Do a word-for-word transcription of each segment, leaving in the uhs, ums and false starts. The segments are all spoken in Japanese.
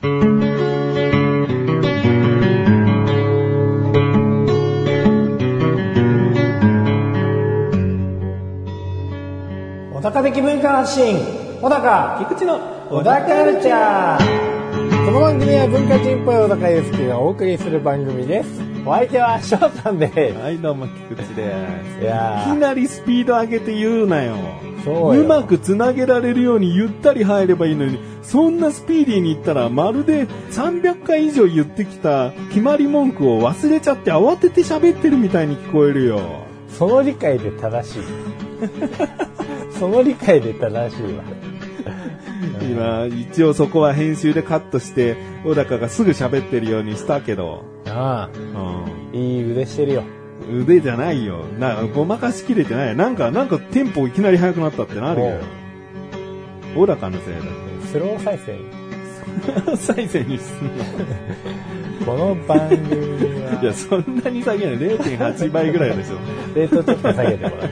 小高的文化発信、小高菊池の小高カルチャー。この番組は文化人っぽい小高祐介がお送りする番組です。お相手は翔さんです。 はい、どうも菊池です。 いやいきなりスピード上げて言うなよ。 そうよ。 うまくつなげられるようにゆったり入ればいいのに、そんなスピーディーに言ったらまるでさんびゃっかい以上言ってきた決まり文句を忘れちゃって慌てて喋ってるみたいに聞こえるよ。 その理解で正しい。その理解で正しいわ。 今一応そこは編集でカットして小高がすぐ喋ってるようにしたけど、 ああ、うん、いい腕してるよ。 腕じゃないよ。なごまかしきれてない。なんかなんかテンポいきなり速くなったってなるよ。小高のせいだ。 スロー再生スロー再生にすんの。 この番組は。 いや、そんなに下げない。れいてんはち 倍ぐらいでしょ。 レートちょっと下げてもらう。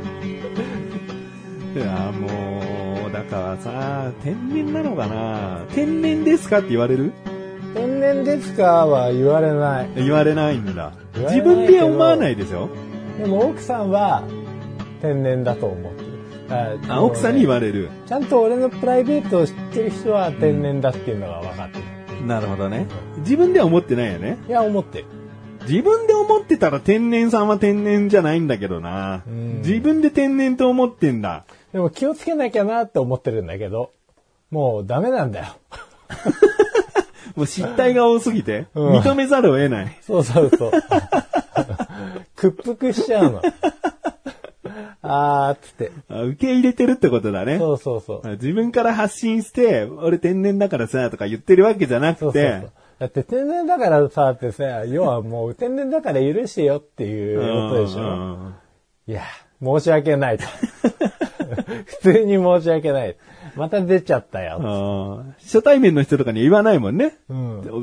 いや、もう、だからさ、天然なのかな？天然ですかって言われる？ 天然ですかは言われない。 言われないんだ。自分で思わないでしょ？ でも奥さんは天然だと思ってる。 あ、奥さんに言われる。 ちゃんと俺のプライベートを知ってる人は天然だっていうのが分かってる。 なるほどね。自分では思ってないよね。 いや、思ってる。 自分で思ってたら天然さんは天然じゃないんだけどな。自分で天然と思ってんだ。 でも気をつけなきゃなって思ってるんだけど、もうダメなんだよ。 もう失態が多すぎて、うん、認めざるを得ない。 そうそうそう。屈服しちゃうの。あーっつって。 受け入れてるってことだね。 そうそうそう。 自分から発信して、俺天然だからさ、とか言ってるわけじゃなくて。そうそうそう。 だって天然だからさってさ、要はもう天然だから許してよっていうことでしょ。いや、申し訳ないと。普通に申し訳ない。また出ちゃったよ。 初対面の人とかに言わないもんね。 うん、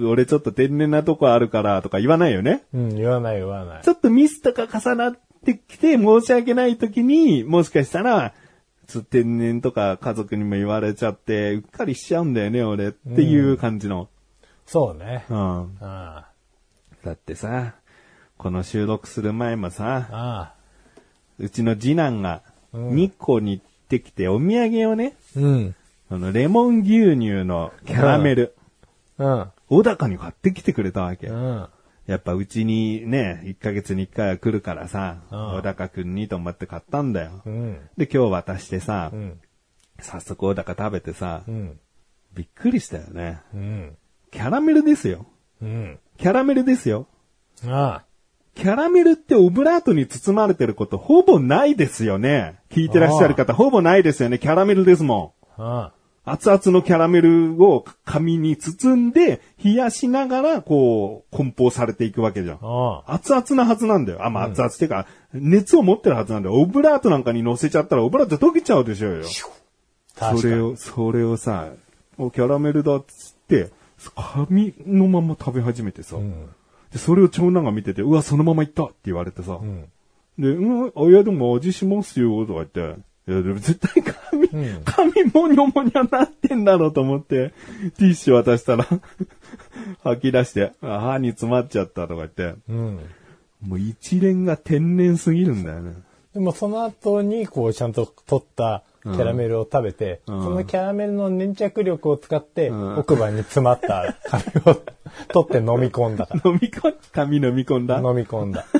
俺ちょっと天然なとこあるからとか言わないよね。 うん、言わない言わない。 ちょっとミスとか重なってきて申し訳ない時に、もしかしたら、天然とか家族にも言われちゃって、うっかりしちゃうんだよね、俺っていう感じの。うん、 そうね。 うん。ああだってさ、この収録する前もさ、あうちの次男が日光に行ってきてお土産をね、うん、あのレモン牛乳のキャラメル、うん、小高に買ってきてくれたわけ。うん、やっぱうちにね、いっかげつにいっかいは来るからさ、うん、小高くんにと思って買ったんだよ。うん、で、今日渡してさ、うん、早速小高食べてさ、うん、びっくりしたよね。うん、キャラメルですよ。うん、キャラメルですよ。ああキャラメルってオブラートに包まれてることほぼないですよね。聞いてらっしゃる方ほぼないですよね。キャラメルですもん。ああ熱々のキャラメルを紙に包んで冷やしながらこう梱包されていくわけじゃん。ああ熱々なはずなんだよ。あ、まあ、熱々っていうか、うん、熱を持ってるはずなんだよ。オブラートなんかに乗せちゃったらオブラート溶けちゃうでしょうよ。それを、それをさ、キャラメルだっつって、紙のまま食べ始めてさ、うんでそれを長男が見てて、うわ、そのままいったって言われてさ。うん、で、うん、あ、いや、でも味しますよ、とか言って。いや、でも絶対紙、うん、紙もにょもにょなってんだろうと思って、ティッシュ渡したら、吐き出して、あ、歯に詰まっちゃったとか言って。うん、もう一連が天然すぎるんだよね。 でもその後に、こう、ちゃんと取ったキャラメルを食べて、うん、そのキャラメルの粘着力を使って、うん、奥歯に詰まった紙を取って飲み込んだから。 飲み込んだ紙飲み込んだ飲み込んだ。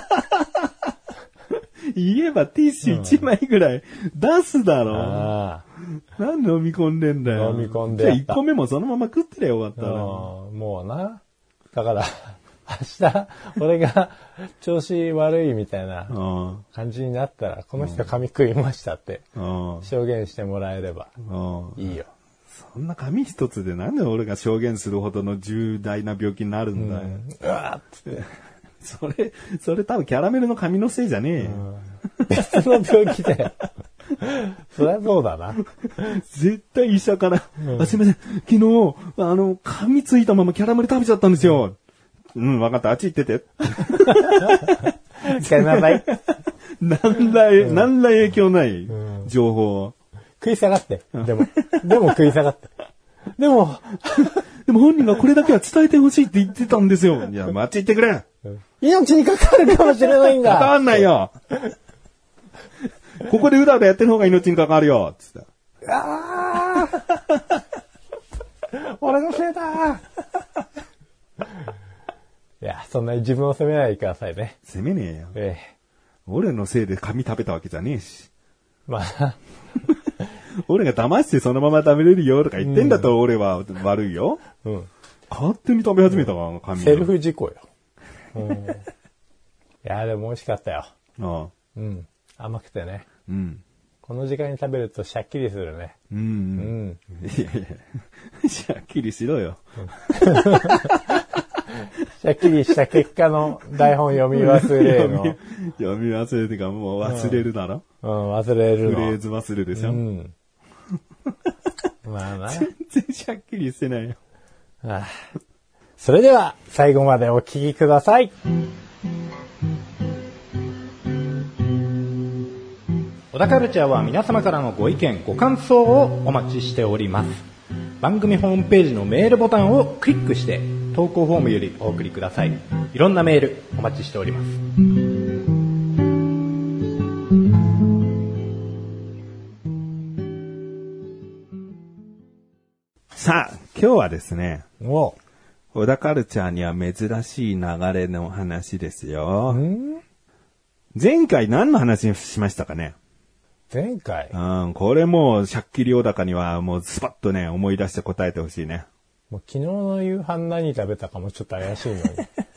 言えばティッシュいちまいぐらい出すだろ。うん、あなんで飲み込んでんだよ。 飲み込んでやった。 じゃあいっこめもそのまま食ってりゃよかったな。 もうな。だから、明日、俺が調子悪いみたいな感じになったら、この人髪食いましたって証言してもらえればいいよ。 そんな紙一つでなんで俺が証言するほどの重大な病気になるんだよ。うん、うわーっつって。それ、それ多分キャラメルの紙のせいじゃねえよ。 うん、別の病気だよ。そりゃそうだな。 絶対医者から、うん、あすいません、昨日、あの、紙ついたままキャラメル食べちゃったんですよ。うん、わかった。あっち行ってて。 使いなさい。 なんら、うん、なんら影響ない情報、 うん。食い下がって。でも、でも食い下がって。でも、 でも本人がこれだけは伝えてほしいって言ってたんですよ。いや、待ち行ってくれ。 命に関わるかもしれないんだ。 関わんないよ。ここでうだうだやってる方が命に関わるよ。つって。 ああ俺のせいだいや、そんなに自分を責めないでくださいね。 責めねえよ。 ええ、 俺のせいで髪食べたわけじゃねえし。 まあ。 俺が騙してそのまま食べれるよとか言ってんだったら俺は悪いよ。うん。勝手に食べ始めたわ、うん、髪。 セルフ事故よ。うん、いや、でも美味しかったよ。ああ。うん。甘くてね。うん。この時間に食べるとシャッキリするね。うん。うん。 いやいや、シャッキリしろよ。うん、 シャッキリした結果の台本読み忘れの。 読み忘れてかもう忘れるだろ、 うん、うん、忘れるの。 フレーズ忘れるでしょ。うん。 まあな。 全然シャッキリしてないよ。 ああ、それでは最後までお聞きください。 小田カルチャーは皆様からのご意見ご感想をお待ちしております。番組ホームページのメールボタンをクリックして投稿フォームよりお送りください。いろんなメールお待ちしております。 さあ、今日はですね、お小田カルチャーには珍しい流れの話ですよ。ん前回何の話しましたかね？ 前回うん、これもう、しゃっきり小高にはもうスパッとね、思い出して答えてほしいね。 もう昨日の夕飯何食べたかもちょっと怪しいのに。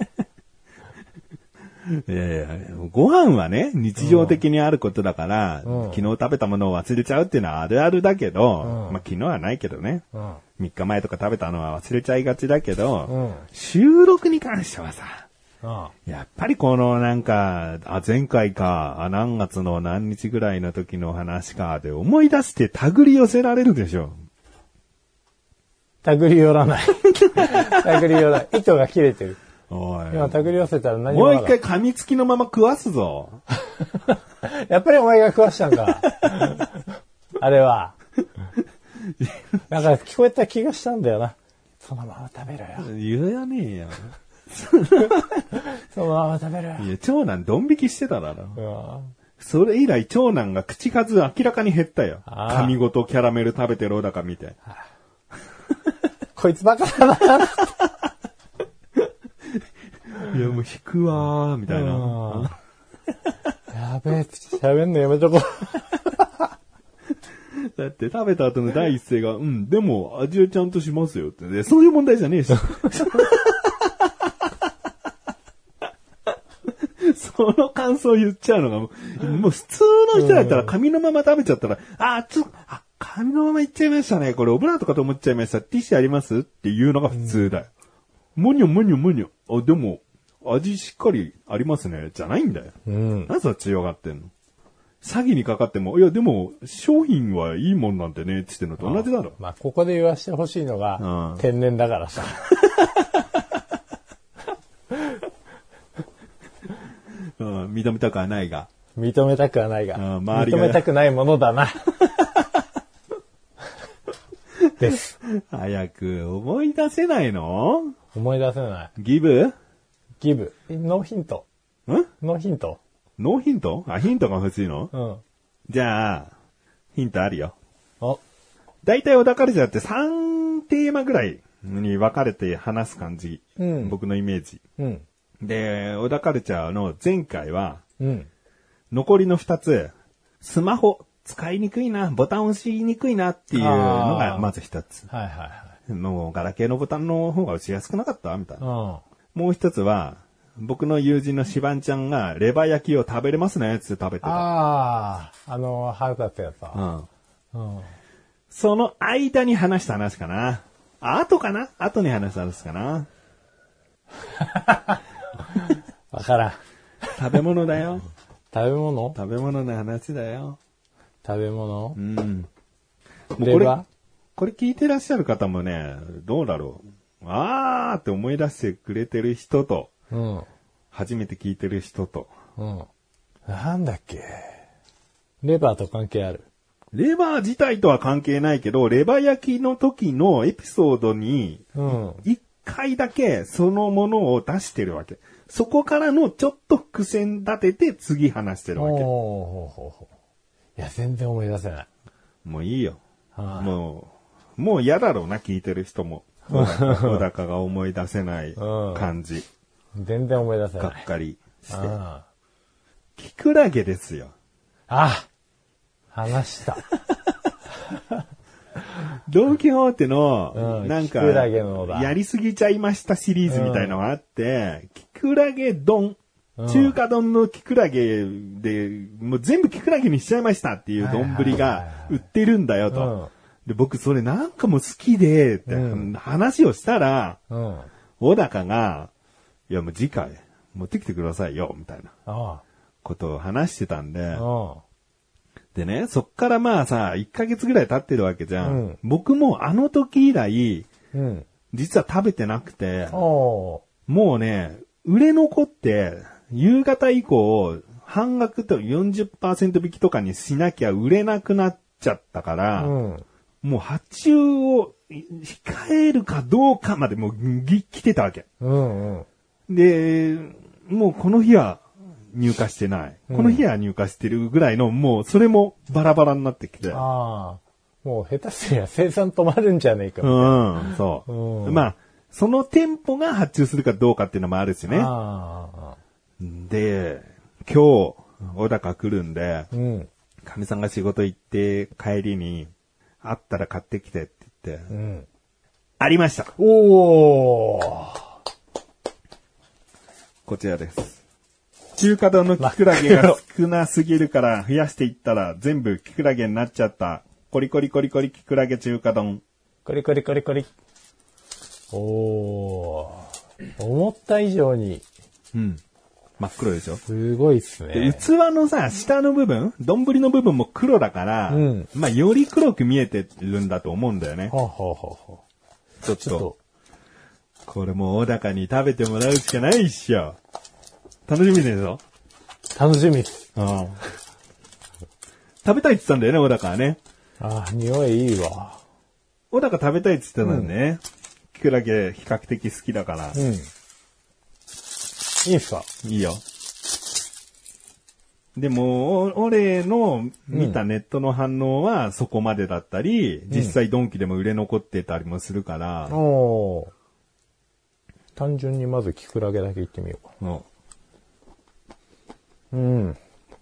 いやいや、ご飯はね、日常的にあることだから、うん、昨日食べたものを忘れちゃうっていうのはあるあるだけど、うん、まあ昨日はないけどね、うん、みっかまえとか食べたのは忘れちゃいがちだけど、うん、収録に関してはさ、うん、やっぱりこのなんか、あ、前回か、あ、何月の何日ぐらいの時の話かで思い出して手繰り寄せられるでしょ。 手繰り寄らない。手繰り寄らない。糸が切れてる。おい今手繰り寄せたら何ももう一回噛みつきのまま食わすぞ。 やっぱりお前が食わしたんか。あれは。なんか聞こえた気がしたんだよな。そのまま食べろよ。 言わねえよ。 そのまま食べろよ。 いや、長男ドン引きしてただろ。それ以来長男が口数明らかに減ったよ。噛みごとキャラメル食べてる小高見て。 こいつバカだな。 いや、もう引くわー、みたいな。 やべえ、喋んのやめとこう。 だって食べた後の第一声が、うん、でも味はちゃんとしますよって、ね。そういう問題じゃねえし。その感想言っちゃうのがもう、もう普通の人だったら紙のまま食べちゃったら、あ、ちょっと、あ、紙のままいっちゃいましたね。これオブラートかと思っちゃいました。ティッシュありますっていうのが普通だよ。もにょもにょもにょ。あ、でも、味しっかりありますね。じゃないんだよ。うん。なぜそっち強がってんの？詐欺にかかっても、いやでも、商品はいいもんなんてね、って言ってんのと同じだろ。 ああまあ、ここで言わしてほしいのが、うん、天然だからさ。 うん、認めたくはないが。 認めたくはないが。うん、周りが認めたくないものだな。です。 早く思い出せないの？ 思い出せない。 ギブ？ ギブ。ノーヒント。 ん？ ノーヒント。 ノーヒント？あ、ヒントが欲しいの？うん。じゃあ、ヒントあるよ。お。だいたい小田カルチャーってさんテーマぐらいに分かれて話す感じ。うん。僕のイメージ。うん。で、小田カルチャーの前回は、うん。残りのふたつ、スマホ使いにくいな、ボタン押しにくいなっていうのがまずひとつ。はいはいはい。もうガラケーのボタンの方が押しやすくなかったみたいな。うん。もう一つは、僕の友人のシバンちゃんがレバ焼きを食べれますねって食べてた。 ああ、あの、腹立つやつだ。 うん。うん。その間に話した話かな。あ、後かな後に話した話かな。 わからん。 食べ物だよ。 食べ物？ 食べ物の話だよ。 食べ物？うん。 レバ？これ聞いてらっしゃる方もね、どうだろう。あーって思い出してくれてる人と、うん、初めて聞いてる人と、 うん、なんだっけ。レバーと関係ある？ レバー自体とは関係ないけど、レバ焼きの時のエピソードに、一回だけそのものを出してるわけ。そこからのちょっと伏線立てて次話してるわけ。 おーいや、全然思い出せない。 もういいよ。はあ、もう、もう嫌だろうな、聞いてる人も。小高が思い出せない感じ。 うん、全然思い出せない。 がっかりして。キクラゲですよ。 あ話した。 ドンキホーテの、なんか、やりすぎちゃいましたシリーズみたいなのがあって、うん、キクラゲ丼、中華丼のキクラゲで、もう全部キクラゲにしちゃいましたっていう丼が売ってるんだよと。で、僕それなんかも好きで、って話をしたら、うん、小高が、いやもう次回持ってきてくださいよ、みたいなことを話してたんで、でね、そっからまあさ、いっかげつぐらい経ってるわけじゃん。うん、僕もあの時以来、うん、実は食べてなくて、もうね、売れ残って、夕方以降、半額と よんじゅっパーセント 引きとかにしなきゃ売れなくなっちゃったから、うん、もう発注を控えるかどうかまでもう来てたわけ、うんうん。で、もうこの日は入荷してない。この日は入荷してるぐらいの、もうそれもバラバラになってきて。 ああ。もう下手すりゃ生産止まるんじゃねえか。 うん、そう、うん。まあ、その店舗が発注するかどうかっていうのもあるしね。あで、今日、小高来るんで、うん、かみさんが仕事行って帰りに、あったら買ってきてって言って、うん、ありました。 おー。 こちらです。中華丼のキクラゲが少なすぎるから増やしていったら全部キクラゲになっちゃった。コリコリコリコリキクラゲ中華丼。 コリコリコリコリ。おー。思った以上に。 うん。真っ黒でしょ？ すごいっすね。 で、器のさ、下の部分、丼の部分も黒だから、うん、まあ、より黒く見えてるんだと思うんだよね。 はあ、はあはあ、 ちょっと、ちょっとこれもう小高に食べてもらうしかないっしょ。楽しみでしょ？ 楽しみっす。 うん。食べたいって言ってたんだよね、小高はね。 ああ、匂いいいわ。 小高食べたいって言ってたんだね。キクラゲ比較的好きだから。うん。 いいっすか？ いいよ。でも、俺の見たネットの反応はそこまでだったり、うん、実際ドンキでも売れ残ってたりもするから。うん、お単純にまずキクラゲだけいってみようか。うん。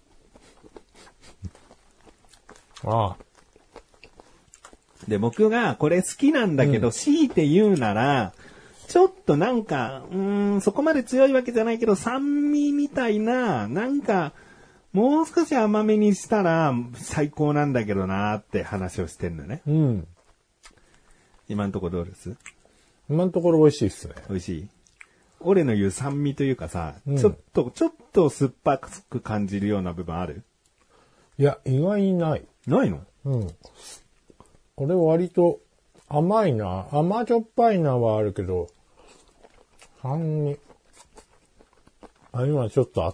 ああ。 で、僕がこれ好きなんだけど、うん、強いて言うなら、ちょっとなんか、うーん、そこまで強いわけじゃないけど、酸味みたいな、なんか、もう少し甘めにしたら最高なんだけどなーって話をしてんのね。うん。今のところどうです？ 今のところ美味しいっすね。 美味しい？俺の言う酸味というかさ、うん、ちょっと、ちょっと酸っぱく感じるような部分ある？ いや、意外にない。 ないの？ うん。これ割と甘いな。甘じょっぱいなはあるけど、酸味。あ、今ちょっとあった。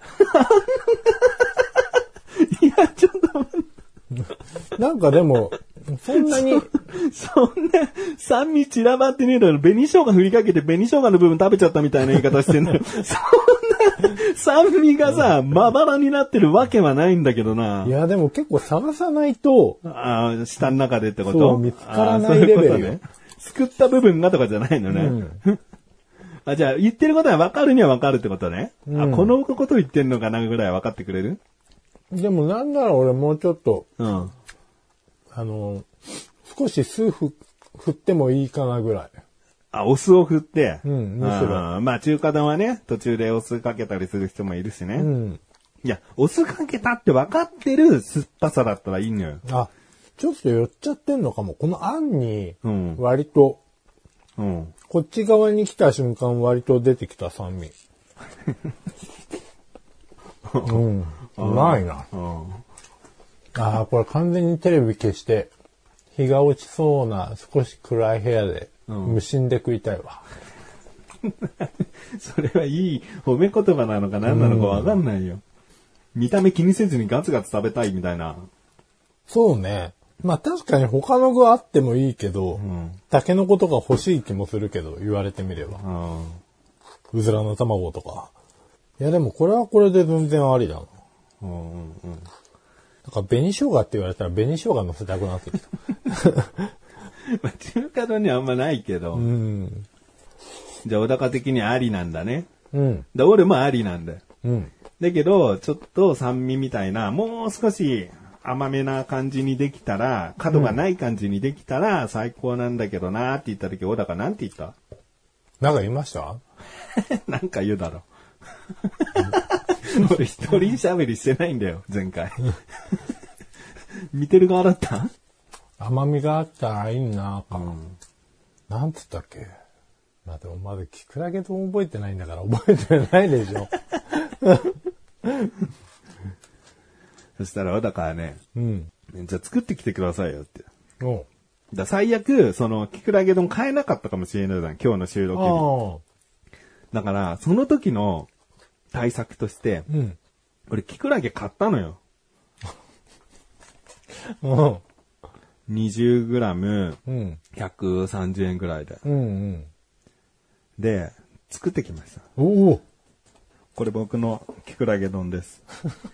いや、ちょっと待って。なんかでも、そんなにそ、そんな酸味散らばってねえだろ。紅生姜振りかけて紅生姜の部分食べちゃったみたいな言い方してんだよ。そんな酸味がさ、まばらになってるわけはないんだけどな。 いや、でも結構探さないと。 ああ、舌の中でってこと？ そう、見つからないレベルね。 すくった部分がとかじゃないのね。うん、あ、じゃあ、言ってることは分かるには分かるってことね。うん、あ、このこと言ってんのかなぐらい分かってくれる？ でもなんなら俺もうちょっと、うん、あの、少し酢ふ振ってもいいかなぐらい。 あ、お酢を振って。 うん、むしろ。 まあ中華丼はね、途中でお酢かけたりする人もいるしね。うん。いや、お酢かけたって分かってる酸っぱさだったらいいのよ。 あ、ちょっと寄っちゃってんのかも。このあんに、割と、うん、こっち側に来た瞬間割と出てきた酸味。うん。うまいな。うん、ああ、これ完全にテレビ消して、日が落ちそうな少し暗い部屋で、無心で食いたいわ。 それはいい褒め言葉なのか何なのかわかんないよ。うん、見た目気にせずにガツガツ食べたいみたいな。 そうね。まあ確かに他の具あってもいいけど、うん、タケノコとか欲しい気もするけど、言われてみれば。うん、うずらの卵とか。いやでもこれはこれで全然ありだな。うんうんうん。なんか紅生姜って言われたら紅生姜乗せたくなってきた。 まあ、中華丼にはあんまないけど。うん、じゃあ小高的にありなんだね。うん。だ俺もありなんだよ。うん。だけど、ちょっと酸味みたいな、もう少し甘めな感じにできたら、角がない感じにできたら最高なんだけどなーって言った時、小高なんて言った？ なんか言いました？ なんか言うだろ。俺一人喋りしてないんだよ、前回。見てる側だった？ 甘みがあったらいいなぁか、うん。なんつったっけ？まあでもまだキクラゲ丼覚えてないんだから覚えてないでしょ。 そしたら小高はね、うん、じゃあ作ってきてくださいよって。おだ最悪、そのキクラゲ丼買えなかったかもしれないじゃん、今日の収録に。だから、その時の対策として、うん、俺キクラゲ買ったのよ。うん、にじゅうグラム、ひゃくさんじゅうえんぐらいで。うんうん、で、作ってきました。おお。これ僕のキクラゲ丼です。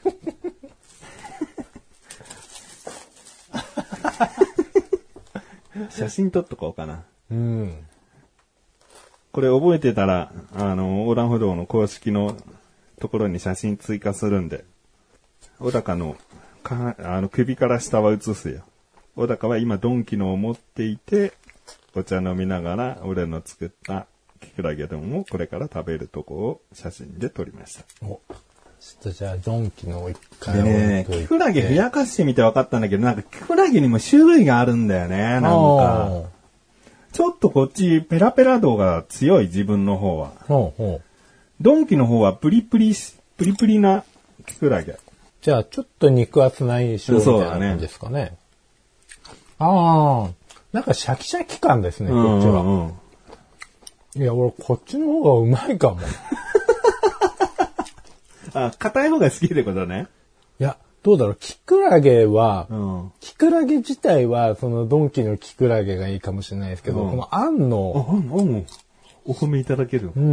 写真撮っとこうかな。うん。これ覚えてたら、あの、横断歩道の公式のところに写真追加するんで、小高の、か、あの、首から下は写すよ。小高は今ドンキのを持っていて、お茶飲みながら俺の作ったキクラゲ丼をこれから食べるとこを写真で撮りました。お、 ちょっとじゃあドンキのを一回でね、キクラゲふやかしてみて分かったんだけど、なんかキクラゲにも種類があるんだよね、なんか。ちょっとこっちペラペラ度が強い、自分の方は。ほうほう。ドンキの方はプリプリ、プリプリなキクラゲ。 じゃあちょっと肉厚な印象みたいな感じですかね。ねああ、なんかシャキシャキ感ですね、こっちは。うんうんうん、いや、俺こっちの方がうまいかも。 あ、硬い方が好きってことね。 いや、どうだろう、キクラゲは、うん、キクラゲ自体は、そのドンキのキクラゲがいいかもしれないですけど、うん、このあんの、 あ、あん、あん、お褒めいただける。うん。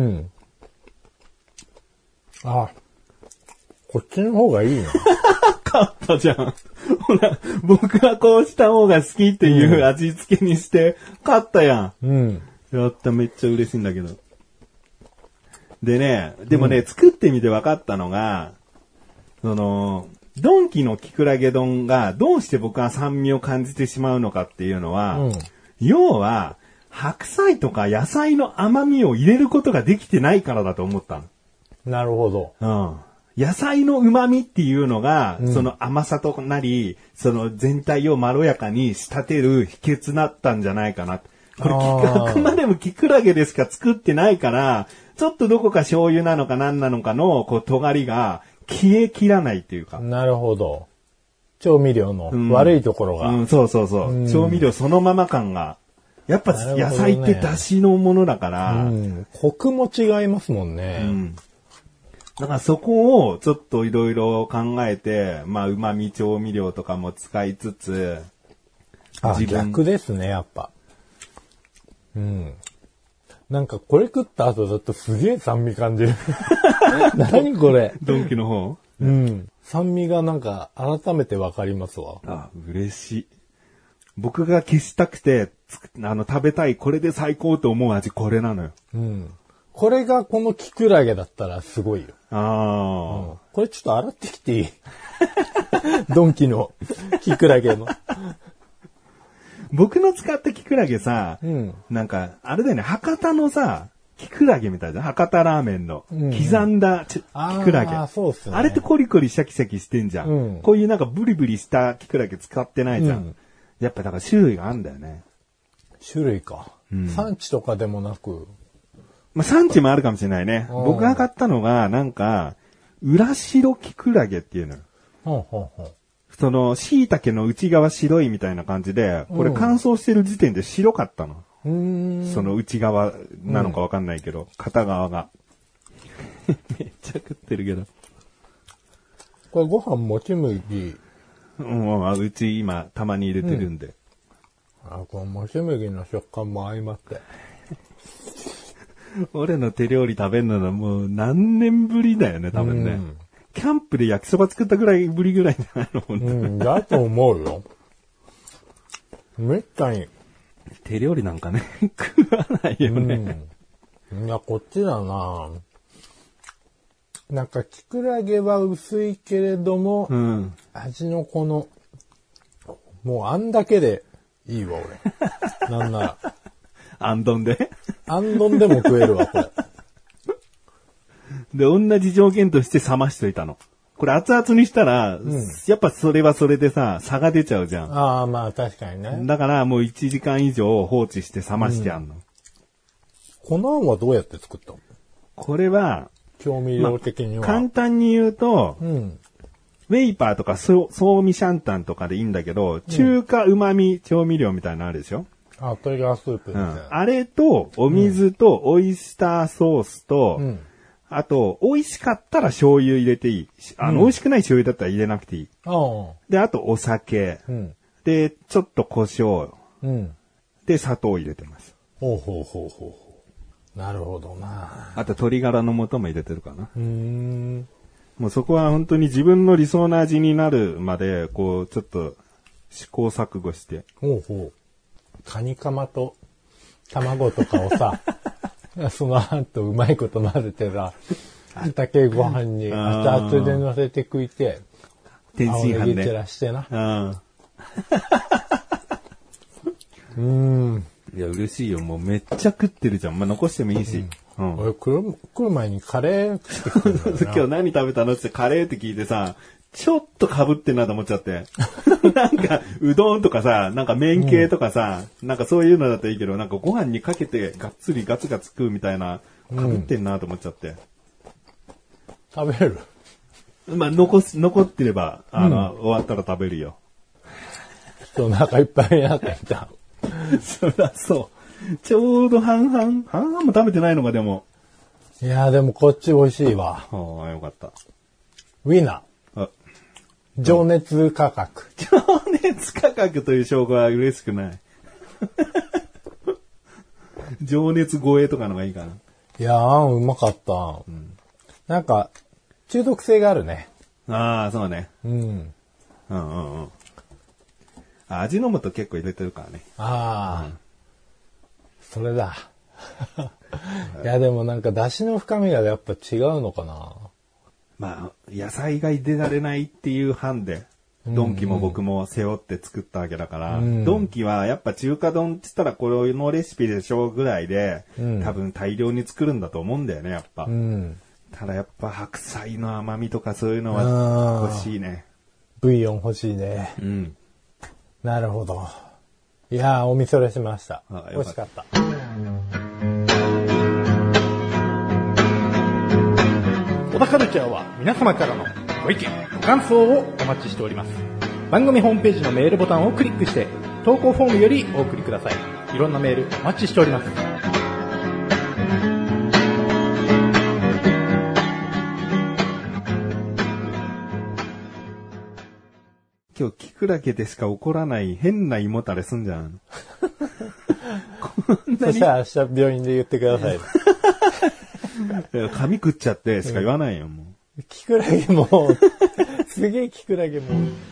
あ、こっちの方がいいな。 勝ったじゃん。ほら、僕はこうした方が好きっていう味付けにして、勝ったやん。うん。やった、めっちゃ嬉しいんだけど。でね、でもね、うん、作ってみて分かったのが、その、ドンキのキクラゲ丼がどうして僕は酸味を感じてしまうのかっていうのは、うん、要は、白菜とか野菜の甘みを入れることができてないからだと思ったの。 なるほど。 うん。野菜の旨味っていうのが、うん、その甘さとなり、その全体をまろやかに仕立てる秘訣だったんじゃないかな。これ、あくまでもキクラゲでしか作ってないから、ちょっとどこか醤油なのか何なのかの、こう、尖りが消えきらないっていうか。 なるほど。調味料の悪いところが。 うんうん、そうそうそう、うん。調味料そのまま感が。やっぱ野菜って出汁のものだから。 うん、コクも違いますもんね。うんだからそこをちょっといろいろ考えて、まあ旨味調味料とかも使いつつ、 あ、逆ですね、やっぱ。うん。なんかこれ食った後だとすげえ酸味感じる。何これ。 ドンキの方？ うん。酸味がなんか改めてわかりますわ。 あ、嬉しい。僕が消したくて、あの食べたいこれで最高と思う味これなのよ。 うん。これがこのキクラゲだったらすごいよ。ああ、うん。これちょっと洗ってきていい？ドンキのキクラゲの。 僕の使ったキクラゲさ、うん、なんか、あれだよね、博多のさ、キクラゲみたいな、博多ラーメンの、刻んだキクラゲ。あ, そうっすね、あれってコリコリシャキシャキしてんじゃん、うん。こういうなんかブリブリしたキクラゲ使ってないじゃん。うん、やっぱだから種類があるんだよね。 種類か。うん、産地とかでもなく。 まあ、産地もあるかもしれないね。僕が買ったのが、なんか、裏白キクラゲっていうのよ。ほうほうほうその、椎茸の内側白いみたいな感じで、これ乾燥してる時点で白かったの。うん、その内側なのかわかんないけど、うん、片側が。めっちゃ食ってるけど。 これご飯もち麦。 もう、うち今、たまに入れてるんで。 うん、あ、このもち麦の食感も相まって。 俺の手料理食べるのはもう何年ぶりだよね、多分ね。うん、キャンプで焼きそば作ったぐらいぶりぐらいじゃないの、本当に。 うん、だと思うよ。めったに。 手料理なんかね、食わないよね。 うん、いや、こっちだな。なんか、キクラゲは薄いけれども、うん、味のこの、もうあんだけでいいわ、俺。なんなら。 あんどんであんどんでも食えるわ、これ。 で、同じ条件として冷ましといたの。これ熱々にしたら、うん、やっぱそれはそれでさ、差が出ちゃうじゃん。 ああ、まあ確かにね。 だからもういちじかん以上放置して冷ましてあんの。うん、 このあんはどうやって作ったの？ これは、 調味料的には。 まあ、簡単に言うと、うん、ウェイパーとかソーミシャンタンとかでいいんだけど、中華旨味調味料みたいなのあるでしょ？ あ、鶏ガラスープみたいな、うん。 あれと、お水と、オイスターソースと、うん、あと、美味しかったら醤油入れていい。あの、うん、美味しくない醤油だったら入れなくていい。で、あと、お酒、うん。で、ちょっと胡椒。うん、で、砂糖を入れてます。 ほうほうほうほう。なるほどな。 あと、鶏ガラの素も入れてるかな。うーん、もうそこは本当に自分の理想の味になるまで、こう、ちょっと、試行錯誤して。 ほうほう。カニカマと卵とかをさ、その後うまいこと混ぜてさ、あったけご飯に熱々で乗せて食いて、 天津飯ね。照らしてな。 うん。いや、嬉しいよ。もうめっちゃ食ってるじゃん。まあ、残してもいいし。うん。 うん、俺来る、来る前にカレー食ってくるんだよな。 今日何食べたのってカレーって聞いてさ、ちょっと被ってんなと思っちゃって。なんか、うどんとかさ、なんか麺系とかさ、うん、なんかそういうのだったらいいけど、なんかご飯にかけてがっつりガツガツ食うみたいな、被ってんなと思っちゃって。 うん、食べる？ まあ、残す、残ってれば、あの、うん、終わったら食べるよ。 ちょっとお腹いっぱいになってきた。 そりゃそう。ちょうど半々、半々も食べてないのか、でも。 いやーでもこっち美味しいわ。 ああ、よかった。 ウィナー。情熱価格。 情熱価格という証拠は嬉しくない。情熱超えとかのがいいかな。 いやー、うまかった。うん、なんか、中毒性があるね。 ああ、そうね。 うん。うんうんうん。味の素結構入れてるからね。 ああ、うん。それだ。いや、でもなんか出汁の深みがやっぱ違うのかな。 まあ、野菜が入れられないっていう班で、ドンキも僕も背負って作ったわけだから、うん、ドンキはやっぱ中華丼って言ったらこのレシピでしょうぐらいで、うん、多分大量に作るんだと思うんだよね、やっぱ。うん、ただやっぱ白菜の甘みとかそういうのは欲しいね。 ブイヨン欲しいね。うん。なるほど。いやー、おみそれしました。美味しかった。 小田カルチャーは皆様からのご意見、ご感想をお待ちしております。番組ホームページのメールボタンをクリックして投稿フォームよりお送りください。いろんなメールお待ちしております。 今日聞くだけでしか起こらない変な胃もたれすんじゃん。 こんなにそしたら明日病院で言ってください。 髪食っちゃってしか言わないよ、もう。キクラゲも、すげえキクラゲも。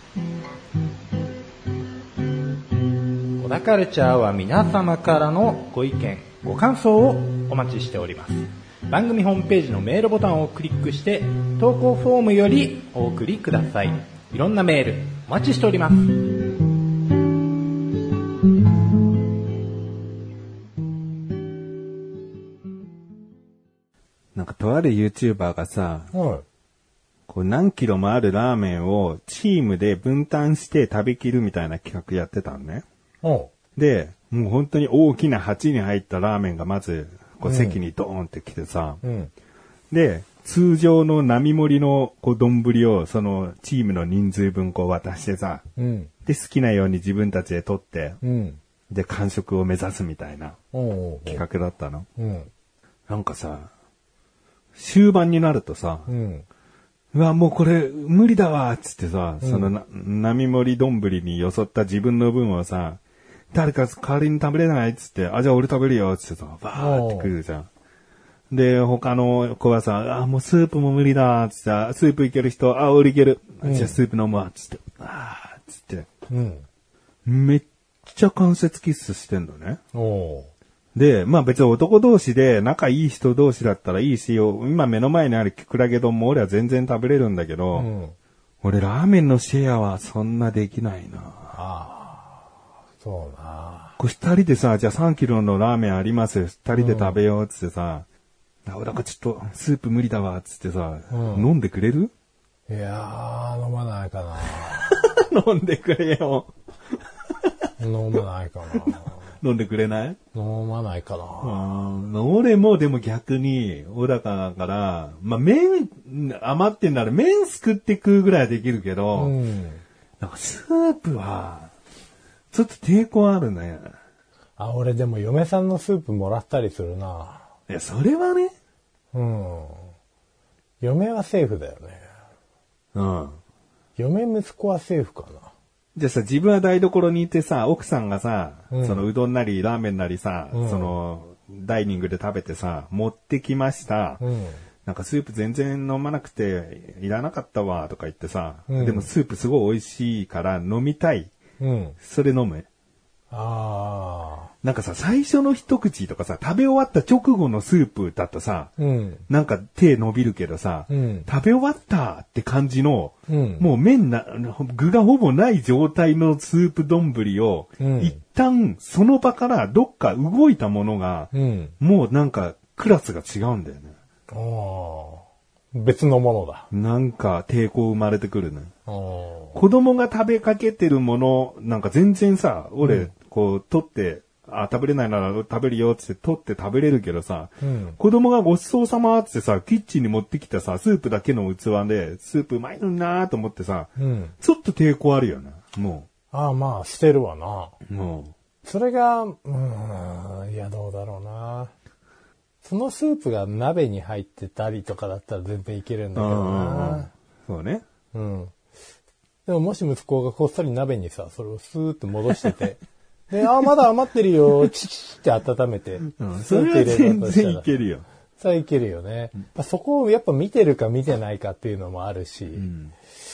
小田カルチャーは皆様からのご意見、ご感想をお待ちしております。番組ホームページのメールボタンをクリックして、投稿フォームよりお送りください。いろんなメール、お待ちしております。 なんかとある YouTuber がさ、はい、こう何キロもあるラーメンをチームで分担して食べきるみたいな企画やってたのね。で、もう本当に大きな鉢に入ったラーメンがまずこう席にドーンって来てさ、うん、で、通常の並盛りのこう丼をそのチームの人数分こう渡してさ、うん、で好きなように自分たちで取って、うん、で完食を目指すみたいな企画だったの。うん、なんかさ、終盤になるとさ、うん、 うわ、もうこれ無理だわ、つってさ、うん、そのな、並盛り丼によそった自分の分をさ、誰か代わりに食べれないっつって、あ、じゃあ俺食べるよ、つってさ、バーって食うじゃん。で、他の子はさ、あ、もうスープも無理だ、つって、スープいける人、あ、俺いける。うん、じゃあスープ飲むわ、つって、あー、つって。うん。めっちゃ関節キスしてんのね。おで、まあ別に男同士で仲いい人同士だったらいいし、今目の前にあるキクラゲ丼も俺は全然食べれるんだけど、うん、俺ラーメンのシェアはそんなできないな。ああ、そうな。 これ二人でさ、じゃあさんキロのラーメンあります。二人で食べようっつってさ、うん、俺なんかちょっとスープ無理だわっつってさ、うん、飲んでくれる？ いやー、飲まないかな。飲んでくれよ。 飲まないかな。 飲んでくれない？ 飲まないかな。 俺もでも逆に、小高だから、まあ、麺、余ってんなら麺すくって食うぐらいはできるけど、うん、なんかスープは、ちょっと抵抗あるね。 あ、俺でも嫁さんのスープもらったりするな。 いや、それはね。 うん。嫁はセーフだよね。うん。嫁息子はセーフかな。 じゃあさ、自分は台所にいてさ、奥さんがさ、うん、そのうどんなりラーメンなりさ、うん、その、ダイニングで食べてさ、持ってきました。うん、なんかスープ全然飲まなくて、いらなかったわ、とか言ってさ、うん、でもスープすごい美味しいから飲みたい。うん、それ飲む？ああ。なんかさ、最初の一口とかさ、食べ終わった直後のスープだとさ、うん、なんか手伸びるけどさ、うん、食べ終わったって感じの、うん、もう麺な、具がほぼない状態のスープ丼を、うん、一旦その場からどっか動いたものが、うん、もうなんかクラスが違うんだよね。 ああ。別のものだ。 なんか抵抗生まれてくるね。子供が食べかけてるもの、なんか全然さ、俺、うん、こう、取って、あ、食べれないなら食べるよって取って食べれるけどさ、うん、子供がごちそうさまってさ、キッチンに持ってきたさ、スープだけの器で、スープうまいのになーと思ってさ、うん、ちょっと抵抗あるよね、もう。ああ、まあ、してるわな。もう。それが、うーん、いや、どうだろうな。そのスープが鍋に入ってたりとかだったら全然いけるんだけどな。 そうね。うん。 でももし息子がこっそり鍋にさ、それをスーッと戻してて、で、あ、まだ余ってるよ、チチって温めて。 うん、それは全然いけるよ。 それはいけるよね。うん、そこをやっぱ見てるか見てないかっていうのもあるし、うん、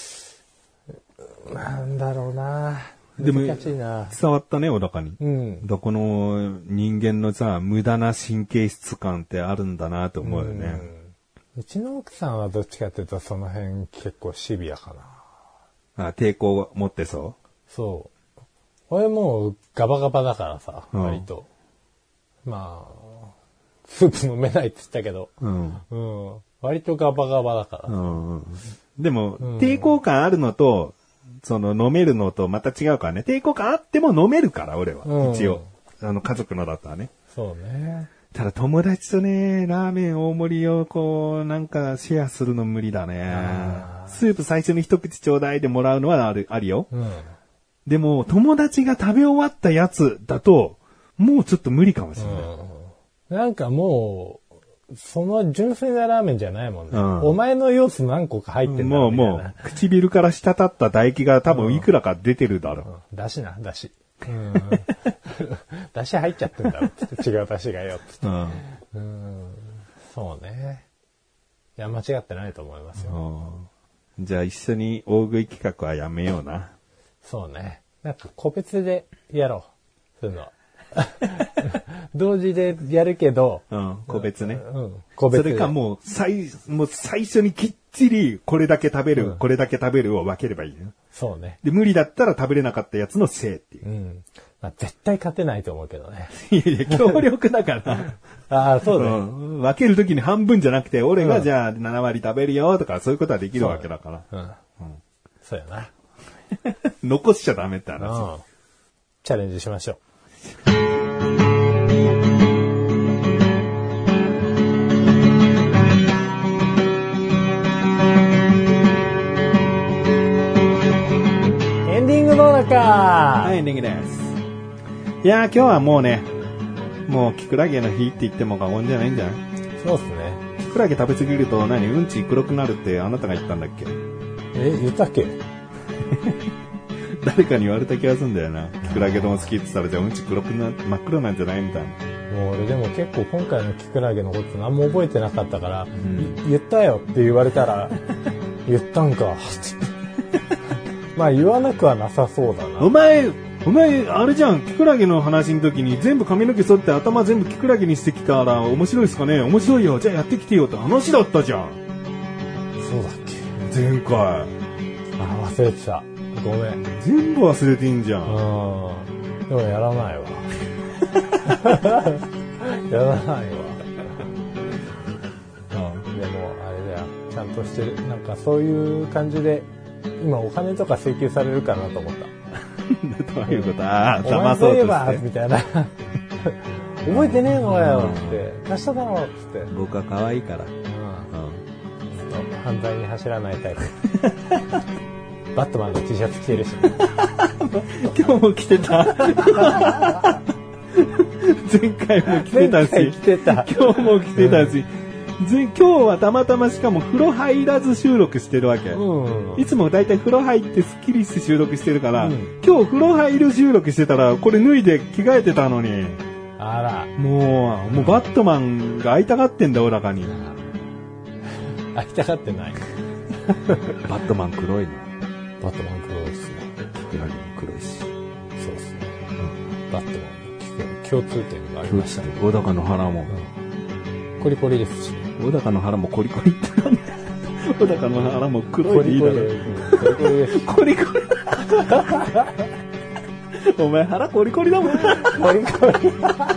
なんだろうな。 でも、伝わったね、小高に。うん。だこの人間のさ、無駄な神経質感ってあるんだなと思うよね。 うん、うちの奥さんはどっちかっていうとその辺結構シビアかな。あ、抵抗持ってそう？ そう。俺もうガバガバだからさ、割と。うん、まあ、スープ飲めないって言ったけど、うん。うん。割とガバガバだから。うん。 でも、うん、抵抗感あるのと、その飲めるのとまた違うからね。抵抗感あっても飲めるから、俺は。うん、一応。あの、家族のだったらね。 そうね。 ただ友達とね、ラーメン大盛りをこう、なんかシェアするの無理だね。スープ最初に一口ちょうだいでもらうのはある、あるよ。うん、でも、友達が食べ終わったやつだと、もうちょっと無理かもしれない。 うん、なんかもう、その純粋なラーメンじゃないもんね。うん、お前の要素何個か入ってんだもうもう、唇から滴った唾液が多分いくらか出てるだろう。うんうん、 だしな、だし。うん、だし入っちゃってんだろって違うだしがよって、うんうん。そうね。いや、間違ってないと思いますよ。 じゃあ一緒に大食い企画はやめような。 そうね。なんか個別でやろう。そういうのは。同時でやるけど、 うん、個別ね。うん、個別で。それかもう最、もう最初にきっちりこれだけ食べる、うん、これだけ食べるを分ければいいね。 そうね。 で、無理だったら食べれなかったやつのせいっていう。うん。 まあ、絶対勝てないと思うけどね。 いやいや、協力だから。 ああ、そうだね、うん。分けるときに半分じゃなくて、俺がじゃあなな割食べるよとか、そういうことはできるわけだから。う、うん。うん。 そうやな。 残しちゃダメって話、 うん。チャレンジしましょう。エンディングどうだか。 はい、エンディングです。いやー、今日はもうね、もうキクラゲの日って言っても過言じゃないんじゃない？ そそうっすね。 キクラゲ食べ過ぎると何うんち黒くなるってあなたが言ったんだっけ？ え、言ったっけ？ 誰かに言われた気がするんだよな。キクラゲ丼好きって言ったらじゃあうんち黒くな、真っ黒なんじゃないみたいな。 もう俺でも結構今回のキクラゲのこと何も覚えてなかったから、うん、言ったよって言われたら、言ったんか。まあ言わなくはなさそうだな。 お前、お前、あれじゃん、キクラゲの話の時に全部髪の毛剃って頭全部キクラゲにしてきたら面白いですかね？面白いよ。じゃあやってきてよって話だったじゃん。 そうだっけ？前回。あ、 忘れてた。ごめん。 全部忘れていいんじゃん。 うん。でもやらないわ。やらないわ。うん。でも、あれだよ。ちゃんとしてる。なんかそういう感じで、今お金とか請求されるかなと思った。 どういうこと？ああ、 騙そうとして。お前そういえば、みたいな。覚えてねえのよ、つって。貸しただろ、つって。 僕は可愛いから。うん。うん。 犯罪に走らないタイプ。バットマンの T シャツ着てるし。 今日も着てた。前回も着てたし。 前回着てた。 今日も着てたし。うん、今日はたまたましかも風呂入らず収録してるわけ。うん、いつもだいたい風呂入ってスッキリして収録してるから、うん、今日風呂入る収録してたらこれ脱いで着替えてたのに。 あら。 もう、もうバットマンが会いたがってんだよ、お腹に。 会いたがってない。 バットマン黒いの。 バットマン黒いっすね。 キクラゲも黒いし。 そうっすね。うん、バットマンの共通点がありましたね。 小高の腹も、 うん。コリコリですし、ね。 小高の腹もコリコリってなんだよ。小高の腹も黒いでいいだろ。 コリコリです。 コリコリ。お前腹コリコリだもん。コリコリ。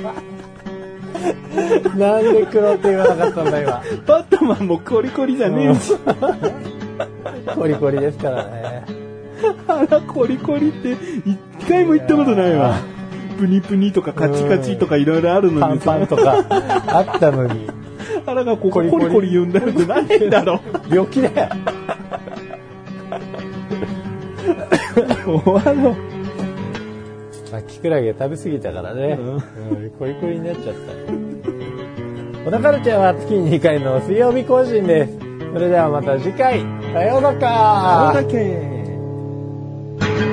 なんで黒って言わなかったんだ今。 バットマンもコリコリじゃねえし。 コリコリですからね。 腹コリコリって一回も言ったことないわ。プニプニとかカチカチとかいろいろあるのにパンパンとかあったのに。 腹がここコリコリ言うんだよってないんだろ。 病気だよ。 終わろう。 キクラゲ食べ過ぎたからね、うんうん、コリコリになっちゃったよ。小田カルチャーは月ににかいの水曜日更新です。それではまた次回、さようなら。 さようなら。